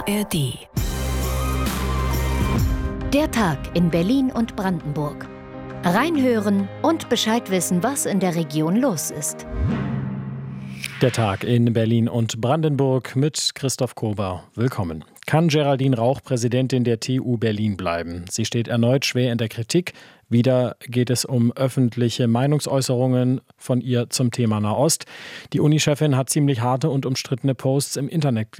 ARD. Der Tag in Berlin und Brandenburg. Reinhören und Bescheid wissen, was in der Region los ist. Der Tag in Berlin und Brandenburg mit Christoph Kober. Willkommen. Kann Geraldine Rauch Präsidentin der TU Berlin bleiben? Sie steht erneut schwer in der Kritik. Wieder geht es um öffentliche Meinungsäußerungen von ihr zum Thema Nahost. Die Uni-Chefin hat ziemlich harte und umstrittene Posts im Internet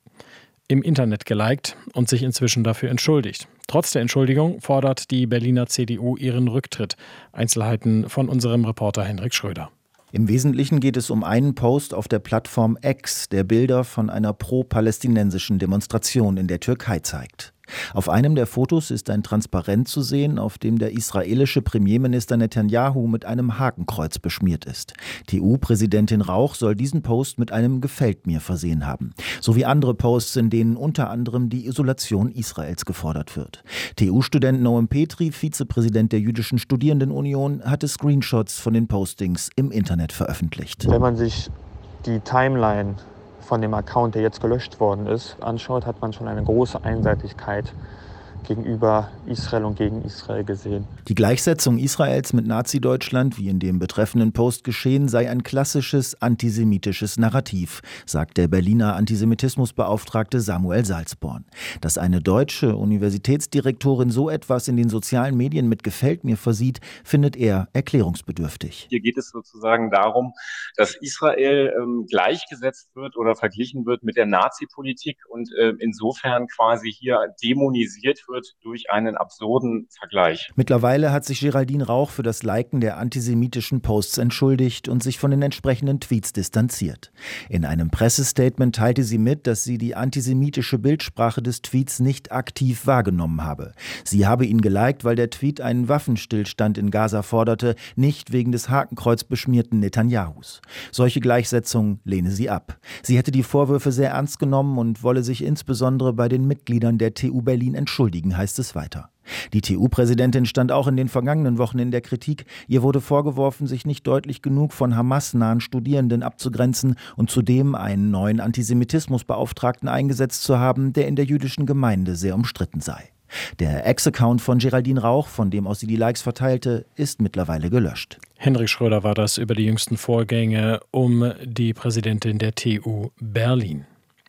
geliked und sich inzwischen dafür entschuldigt. Trotz der Entschuldigung fordert die Berliner CDU ihren Rücktritt. Einzelheiten von unserem Reporter Henrik Schröder. Im Wesentlichen geht es um einen Post auf der Plattform X, der Bilder von einer pro-palästinensischen Demonstration in der Türkei zeigt. Auf einem der Fotos ist ein Transparent zu sehen, auf dem der israelische Premierminister Netanyahu mit einem Hakenkreuz beschmiert ist. TU-Präsidentin Rauch soll diesen Post mit einem Gefällt mir versehen haben. Sowie andere Posts, in denen unter anderem die Isolation Israels gefordert wird. TU-Student Noam Petri, Vizepräsident der Jüdischen Studierendenunion, hatte Screenshots von den Postings im Internet veröffentlicht. Wenn man sich die Timeline von dem Account, der jetzt gelöscht worden ist, anschaut, hat man schon eine große Einseitigkeit gegenüber Israel und gegen Israel gesehen. Die Gleichsetzung Israels mit Nazi-Deutschland, wie in dem betreffenden Post geschehen, sei ein klassisches antisemitisches Narrativ, sagt der Berliner Antisemitismusbeauftragte Samuel Salzborn. Dass eine deutsche Universitätsdirektorin so etwas in den sozialen Medien mit Gefällt mir versieht, findet er erklärungsbedürftig. Hier geht es sozusagen darum, dass Israel gleichgesetzt wird oder verglichen wird mit der Nazi-Politik und insofern quasi hier dämonisiert wird durch einen absurden Vergleich. Mittlerweile hat sich Geraldine Rauch für das Liken der antisemitischen Posts entschuldigt und sich von den entsprechenden Tweets distanziert. In einem Pressestatement teilte sie mit, dass sie die antisemitische Bildsprache des Tweets nicht aktiv wahrgenommen habe. Sie habe ihn geliked, weil der Tweet einen Waffenstillstand in Gaza forderte, nicht wegen des Hakenkreuz beschmierten Netanyahus. Solche Gleichsetzungen lehne sie ab. Sie hätte die Vorwürfe sehr ernst genommen und wolle sich insbesondere bei den Mitgliedern der TU Berlin entschuldigen, heißt es weiter. Die TU-Präsidentin stand auch in den vergangenen Wochen in der Kritik. Ihr wurde vorgeworfen, sich nicht deutlich genug von Hamas-nahen Studierenden abzugrenzen und zudem einen neuen Antisemitismusbeauftragten eingesetzt zu haben, der in der jüdischen Gemeinde sehr umstritten sei. Der Ex-Account von Geraldine Rauch, von dem aus sie die Likes verteilte, ist mittlerweile gelöscht. Henrik Schröder war das über die jüngsten Vorgänge um die Präsidentin der TU Berlin.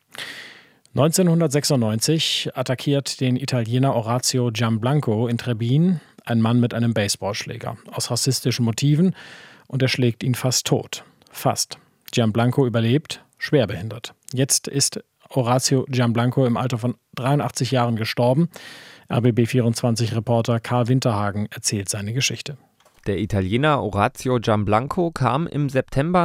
1996 attackiert den Italiener Orazio Gianblanco in Trebin ein Mann mit einem Baseballschläger aus rassistischen Motiven und er schlägt ihn fast tot. Fast. Gianblanco überlebt, schwerbehindert. Jetzt ist Orazio Gianblanco im Alter von 83 Jahren gestorben. RBB24-Reporter Karl Winterhagen erzählt seine Geschichte. Der Italiener Orazio Gianblanco kam im September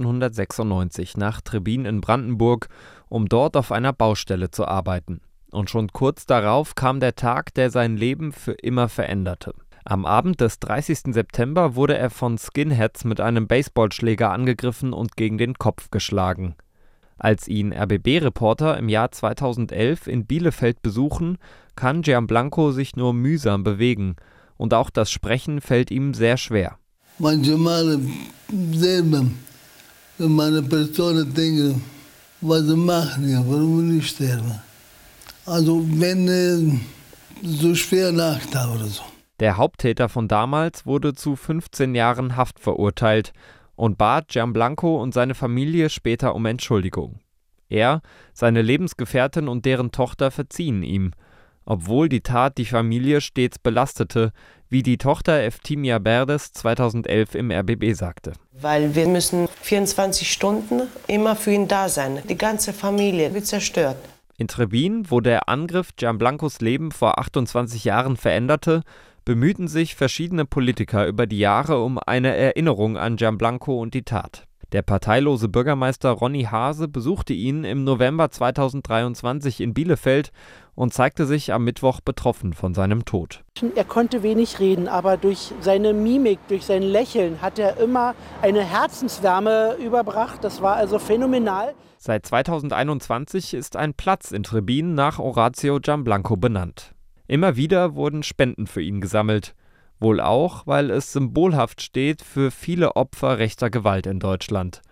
1996 nach Trebin in Brandenburg, um dort auf einer Baustelle zu arbeiten. Und schon kurz darauf kam der Tag, der sein Leben für immer veränderte. Am Abend des 30. September wurde er von Skinheads mit einem Baseballschläger angegriffen und gegen den Kopf geschlagen. Als ihn RBB-Reporter im Jahr 2011 in Bielefeld besuchen, kann Gianblanco sich nur mühsam bewegen. Und auch das Sprechen fällt ihm sehr schwer. Manchmal selber, wenn meine Person denkt, was sie machen, ja, warum nicht sterben? Also wenn so schwer Nacht oder so. Der Haupttäter von damals wurde zu 15 Jahren Haft verurteilt und bat Gianblanco und seine Familie später um Entschuldigung. Er, seine Lebensgefährtin und deren Tochter verziehen ihm, obwohl die Tat die Familie stets belastete, wie die Tochter Eftimia Berdes 2011 im RBB sagte. Weil wir müssen 24 Stunden immer für ihn da sein. Die ganze Familie wird zerstört. In Trebin, wo der Angriff Gianblancos Leben vor 28 Jahren veränderte, bemühten sich verschiedene Politiker über die Jahre um eine Erinnerung an Gianblanco und die Tat. Der parteilose Bürgermeister Ronny Haase besuchte ihn im November 2023 in Bielefeld und zeigte sich am Mittwoch betroffen von seinem Tod. Er konnte wenig reden, aber durch seine Mimik, durch sein Lächeln hat er immer eine Herzenswärme überbracht. Das war also phänomenal. Seit 2021 ist ein Platz in Trebin nach Orazio Gianblanco benannt. Immer wieder wurden Spenden für ihn gesammelt. Wohl auch, weil es symbolhaft steht für viele Opfer rechter Gewalt in Deutschland.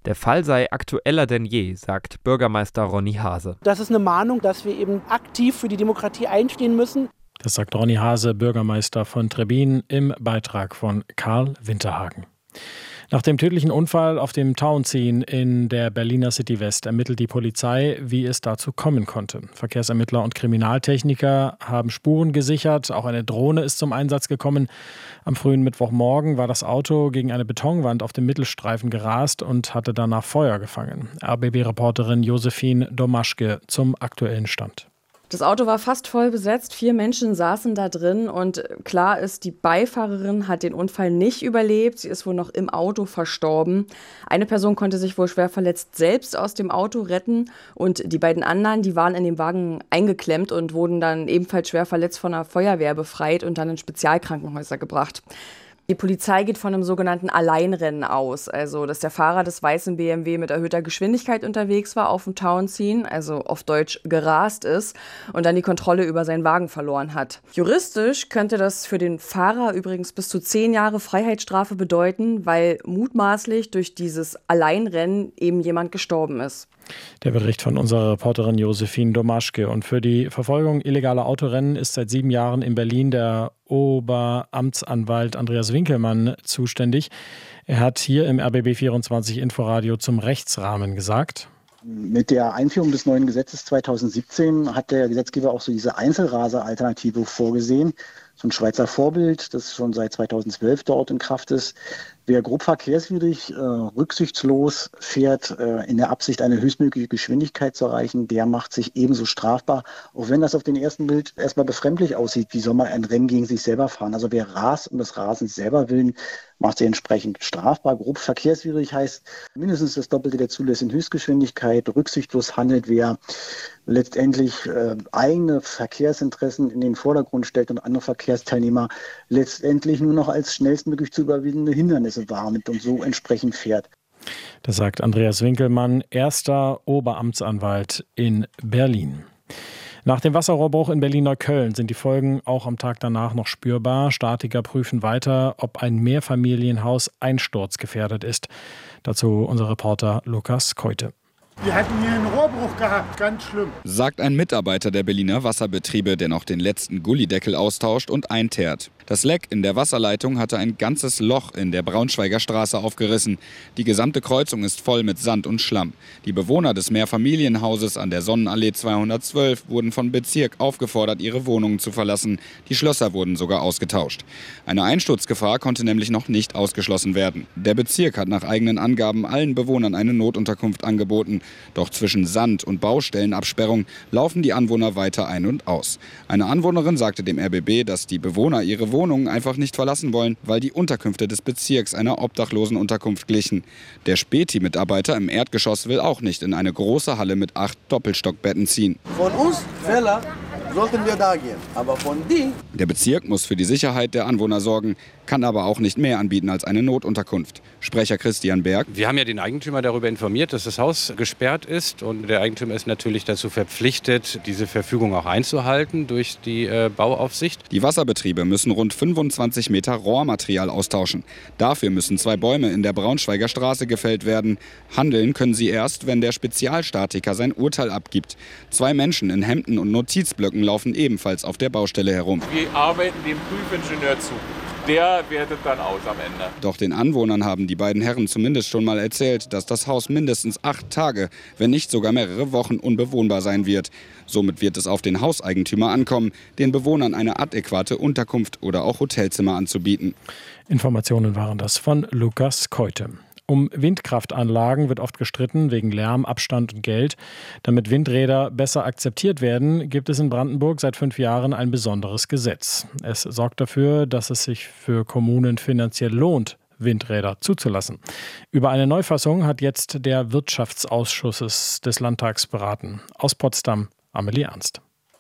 Der Fall sei aktueller denn je, sagt Bürgermeister Ronny Haase. Das ist eine Mahnung, dass wir eben aktiv für die Demokratie einstehen müssen. Das sagt Ronny Haase, Bürgermeister von Trebin, im Beitrag von Karl Winterhagen. Nach dem tödlichen Unfall auf dem Tauentzien in der Berliner City West ermittelt die Polizei, wie es dazu kommen konnte. Verkehrsermittler und Kriminaltechniker haben Spuren gesichert. Auch eine Drohne ist zum Einsatz gekommen. Am frühen Mittwochmorgen war das Auto gegen eine Betonwand auf dem Mittelstreifen gerast und hatte danach Feuer gefangen. RBB-Reporterin Josephine Domaschke zum aktuellen Stand. Das Auto war fast voll besetzt, 4 Menschen saßen da drin und klar ist, die Beifahrerin hat den Unfall nicht überlebt, sie ist wohl noch im Auto verstorben. Eine Person konnte sich wohl schwer verletzt selbst aus dem Auto retten und die beiden anderen, die waren in dem Wagen eingeklemmt und wurden dann ebenfalls schwer verletzt von der Feuerwehr befreit und dann in Spezialkrankenhäuser gebracht. Die Polizei geht von einem sogenannten Alleinrennen aus, also dass der Fahrer des weißen BMW mit erhöhter Geschwindigkeit unterwegs war auf dem Tauentzien, also auf Deutsch gerast ist und dann die Kontrolle über seinen Wagen verloren hat. Juristisch könnte das für den Fahrer übrigens bis zu 10 Jahre Freiheitsstrafe bedeuten, weil mutmaßlich durch dieses Alleinrennen eben jemand gestorben ist. Der Bericht von unserer Reporterin Josephine Domaschke. Und für die Verfolgung illegaler Autorennen ist seit 7 Jahren in Berlin der Oberamtsanwalt Andreas Winkelmann zuständig. Er hat hier im RBB 24 Inforadio zum Rechtsrahmen gesagt: Mit der Einführung des neuen Gesetzes 2017 hat der Gesetzgeber auch so diese Einzelraser-Alternative vorgesehen. So ein Schweizer Vorbild, das schon seit 2012 dort in Kraft ist. Wer grob verkehrswidrig, rücksichtslos fährt, in der Absicht, eine höchstmögliche Geschwindigkeit zu erreichen, der macht sich ebenso strafbar. Auch wenn das auf den ersten Bild erstmal befremdlich aussieht, wie soll man ein Rennen gegen sich selber fahren? Also wer rast um des Rasens selber willen, macht sich entsprechend strafbar. Grob verkehrswidrig heißt mindestens das Doppelte der zulässigen Höchstgeschwindigkeit. Rücksichtslos handelt, wer letztendlich eigene Verkehrsinteressen in den Vordergrund stellt und andere Verkehrsteilnehmer letztendlich nur noch als schnellstmöglich zu überwindende Hindernisse wahrnimmt und so entsprechend fährt. Das sagt Andreas Winkelmann, erster Oberamtsanwalt in Berlin. Nach dem Wasserrohrbruch in Berlin-Neukölln sind die Folgen auch am Tag danach noch spürbar. Statiker prüfen weiter, ob ein Mehrfamilienhaus einsturzgefährdet ist. Dazu unser Reporter Lukas Keute. Wir hatten hier einen Rohrbruch gehabt, ganz schlimm. Sagt ein Mitarbeiter der Berliner Wasserbetriebe, der noch den letzten Gullideckel austauscht und einteert. Das Leck in der Wasserleitung hatte ein ganzes Loch in der Braunschweiger Straße aufgerissen. Die gesamte Kreuzung ist voll mit Sand und Schlamm. Die Bewohner des Mehrfamilienhauses an der Sonnenallee 212 wurden vom Bezirk aufgefordert, ihre Wohnungen zu verlassen. Die Schlösser wurden sogar ausgetauscht. Eine Einsturzgefahr konnte nämlich noch nicht ausgeschlossen werden. Der Bezirk hat nach eigenen Angaben allen Bewohnern eine Notunterkunft angeboten. Doch zwischen Sand- und Baustellenabsperrung laufen die Anwohner weiter ein und aus. Eine Anwohnerin sagte dem RBB, dass die Bewohner ihre Wohnungen einfach nicht verlassen wollen, weil die Unterkünfte des Bezirks einer Obdachlosenunterkunft glichen. Der Späti-Mitarbeiter im Erdgeschoss will auch nicht in eine große Halle mit 8 Doppelstockbetten ziehen. Von uns, Fälle, sollten wir da gehen. Aber von die. Der Bezirk muss für die Sicherheit der Anwohner sorgen, kann aber auch nicht mehr anbieten als eine Notunterkunft. Sprecher Christian Berg. Wir haben ja den Eigentümer darüber informiert, dass das Haus gesperrt ist. Und der Eigentümer ist natürlich dazu verpflichtet, diese Verfügung auch einzuhalten durch die Bauaufsicht. Die Wasserbetriebe müssen rund 25 Meter Rohrmaterial austauschen. Dafür müssen 2 Bäume in der Braunschweiger Straße gefällt werden. Handeln können sie erst, wenn der Spezialstatiker sein Urteil abgibt. 2 Menschen in Hemden und Notizblöcken laufen ebenfalls auf der Baustelle herum. Wir arbeiten dem Prüfingenieur zu. Der wertet dann aus am Ende. Doch den Anwohnern haben die beiden Herren zumindest schon mal erzählt, dass das Haus mindestens 8 Tage, wenn nicht sogar mehrere Wochen unbewohnbar sein wird. Somit wird es auf den Hauseigentümer ankommen, den Bewohnern eine adäquate Unterkunft oder auch Hotelzimmer anzubieten. Informationen waren das von Lukas Keute. Um Windkraftanlagen wird oft gestritten, wegen Lärm, Abstand und Geld. Damit Windräder besser akzeptiert werden, gibt es in Brandenburg seit 5 Jahren ein besonderes Gesetz. Es sorgt dafür, dass es sich für Kommunen finanziell lohnt, Windräder zuzulassen. Über eine Neufassung hat jetzt der Wirtschaftsausschuss des Landtags beraten. Aus Potsdam, Amelie Ernst.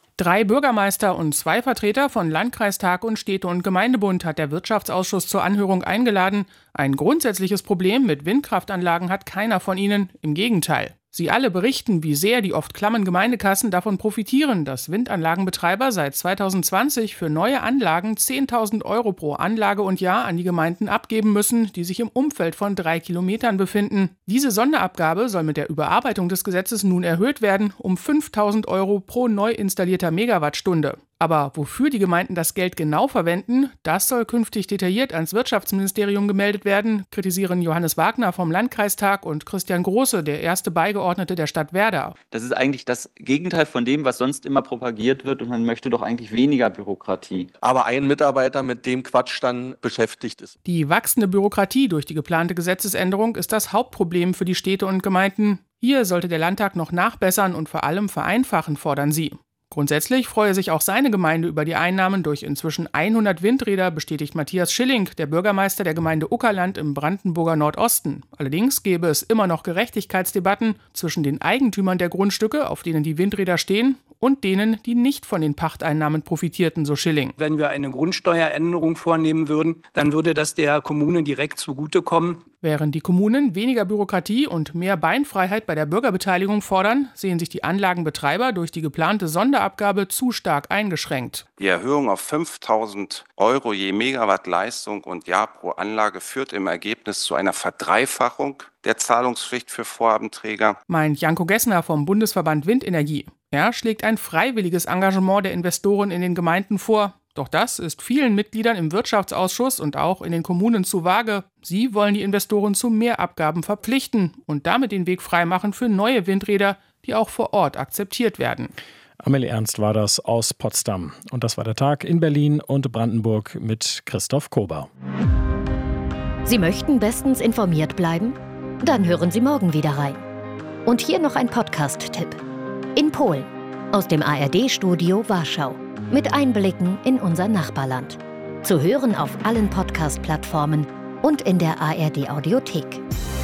3 Bürgermeister und 2 Vertreter von Landkreistag und Städte- und Gemeindebund hat der Wirtschaftsausschuss zur Anhörung eingeladen. Ein grundsätzliches Problem mit Windkraftanlagen hat keiner von ihnen. Im Gegenteil. Sie alle berichten, wie sehr die oft klammen Gemeindekassen davon profitieren, dass Windanlagenbetreiber seit 2020 für neue Anlagen 10.000 € pro Anlage und Jahr an die Gemeinden abgeben müssen, die sich im Umfeld von 3 Kilometern befinden. Diese Sonderabgabe soll mit der Überarbeitung des Gesetzes nun erhöht werden um 5.000 € pro neu installierter Megawattstunde. Aber wofür die Gemeinden das Geld genau verwenden, das soll künftig detailliert ans Wirtschaftsministerium gemeldet werden, kritisieren Johannes Wagner vom Landkreistag und Christian Große, der erste Beigeordnete der Stadt Werder. Das ist eigentlich das Gegenteil von dem, was sonst immer propagiert wird, und man möchte doch eigentlich weniger Bürokratie. Aber ein Mitarbeiter mit dem Quatsch dann beschäftigt ist. Die wachsende Bürokratie durch die geplante Gesetzesänderung ist das Hauptproblem für die Städte und Gemeinden. Hier sollte der Landtag noch nachbessern und vor allem vereinfachen, fordern sie. Grundsätzlich freue sich auch seine Gemeinde über die Einnahmen durch inzwischen 100 Windräder, bestätigt Matthias Schilling, der Bürgermeister der Gemeinde Uckerland im Brandenburger Nordosten. Allerdings gäbe es immer noch Gerechtigkeitsdebatten zwischen den Eigentümern der Grundstücke, auf denen die Windräder stehen, und denen, die nicht von den Pachteinnahmen profitierten, so Schilling. Wenn wir eine Grundsteueränderung vornehmen würden, dann würde das der Kommune direkt zugutekommen. Während die Kommunen weniger Bürokratie und mehr Beinfreiheit bei der Bürgerbeteiligung fordern, sehen sich die Anlagenbetreiber durch die geplante Sonderabgabe zu stark eingeschränkt. Die Erhöhung auf 5.000 € je Megawatt Leistung und Jahr pro Anlage führt im Ergebnis zu einer Verdreifachung der Zahlungspflicht für Vorhabenträger, meint Janko Gessner vom Bundesverband Windenergie. Er schlägt ein freiwilliges Engagement der Investoren in den Gemeinden vor. Doch das ist vielen Mitgliedern im Wirtschaftsausschuss und auch in den Kommunen zu vage. Sie wollen die Investoren zu mehr Abgaben verpflichten und damit den Weg freimachen für neue Windräder, die auch vor Ort akzeptiert werden. Amelie Ernst war das aus Potsdam. Und das war der Tag in Berlin und Brandenburg mit Christoph Kober. Sie möchten bestens informiert bleiben? Dann hören Sie morgen wieder rein. Und hier noch ein Podcast-Tipp. In Polen, aus dem ARD-Studio Warschau. Mit Einblicken in unser Nachbarland. Zu hören auf allen Podcast-Plattformen und in der ARD-Audiothek.